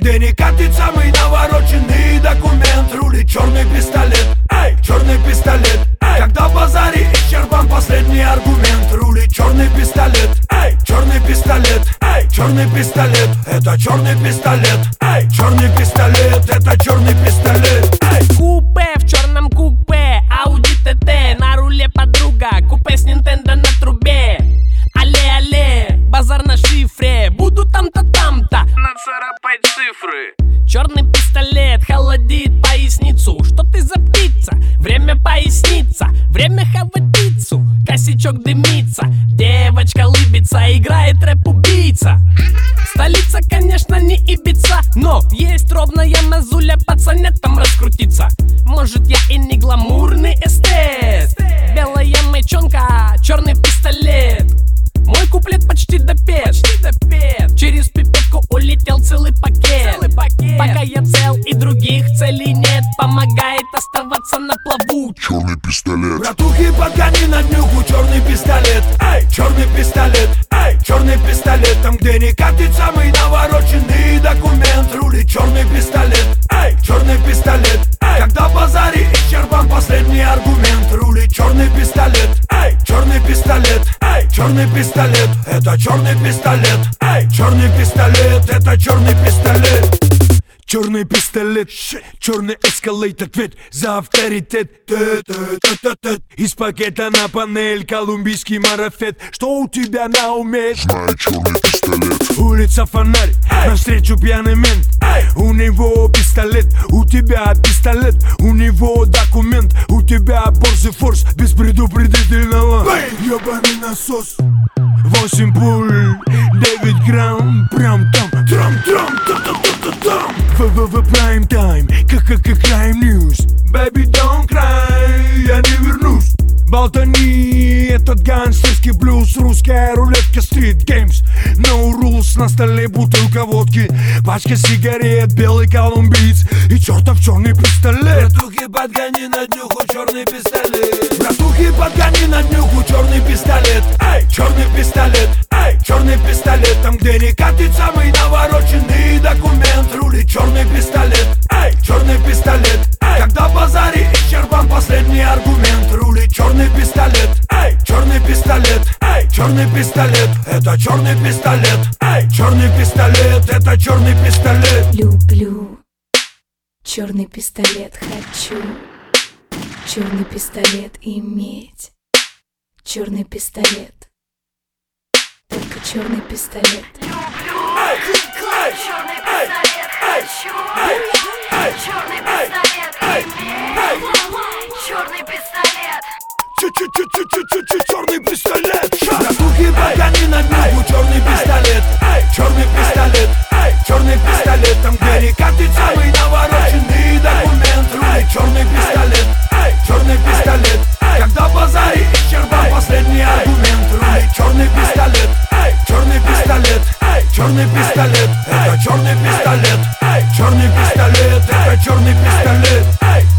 где не катит самый навороченный документ. Рулит черный пистолет, эй, черный пистолет, эй. Когда в базаре исчерпан последний аргумент. Рулит черный пистолет, эй, черный пистолет, эй, черный пистолет. Это черный пистолет, эй, черный пистолет. Это черный пистолет, эй. Купе в черном купе, Audi TT, на руле подруга, купе с Nintendo на трубе. Але-але, базар на шифре, буду там-то, там-то нацарапать цифры. Черный пистолет холодит поясницу. Что ты за птица? Время поясниться, время хавать пиццу. Косячок дымится, девочка лыбится, играет рэп-убийца. Столица, конечно, не Ибица, но есть ровная мазуля, пацанятам раскрутиться. Может, я и не гламурный эстет. Белая мечонка, черный пистолет. Мой куплет почти допет, через пипетку улетел целый пакет. Пока я цел и других целей нет, помогает оставаться на плаву черный пистолет. Братухи, подгони на днюху черный пистолет, эй, черный пистолет, эй, черный пистолет. Там, где не катит самый навороченный документ. Рулит черный пистолет, эй, черный пистолет, эй. Когда в базаре исчерпан последний аргумент. Рулит черный пистолет, эй, черный пистолет, эй, черный пистолет. Это черный пистолет, эй, черный пистолет. Это черный пистолет. Черный пистолет, черный эскалейт, ответ за авторитет. Из пакета на панель колумбийский марафет. Что у тебя на уме? Знаю черный пистолет. Улица фонарь, навстречу пьяный мент. У него пистолет, у тебя пистолет. У него документ, у тебя борзый форс без предупредительного. Ёбаный насос. 8 пуль, 9 грамм, прям там, трам-трам-там-там-там-там. В прайм тайм, как Crime News. Baby, don't cry, я не вернусь. Болтани, этот гангстерский блюз. Русская рулетка, Street Games. No rules, на столе бутылка водки, пачка сигарет, белый колумбиец и чертов черный пистолет. Братухи, подгони на днюху черный пистолет. Братухи, подгони на днюху черный пистолет, эй, черный пистолет, эй, черный пистолет. Там, где не катит самый навороченный документ. Рулит черный пистолет, эй, черный пистолет, эй. Когда в базаре исчерпан последний аргумент. Рулит черный пистолет, эй, черный пистолет, эй, черный пистолет. Это черный пистолет, эй, черный пистолет. Это черный пистолет. Люблю черный пистолет, хочу черный пистолет иметь. Черный пистолет, только черный пистолет.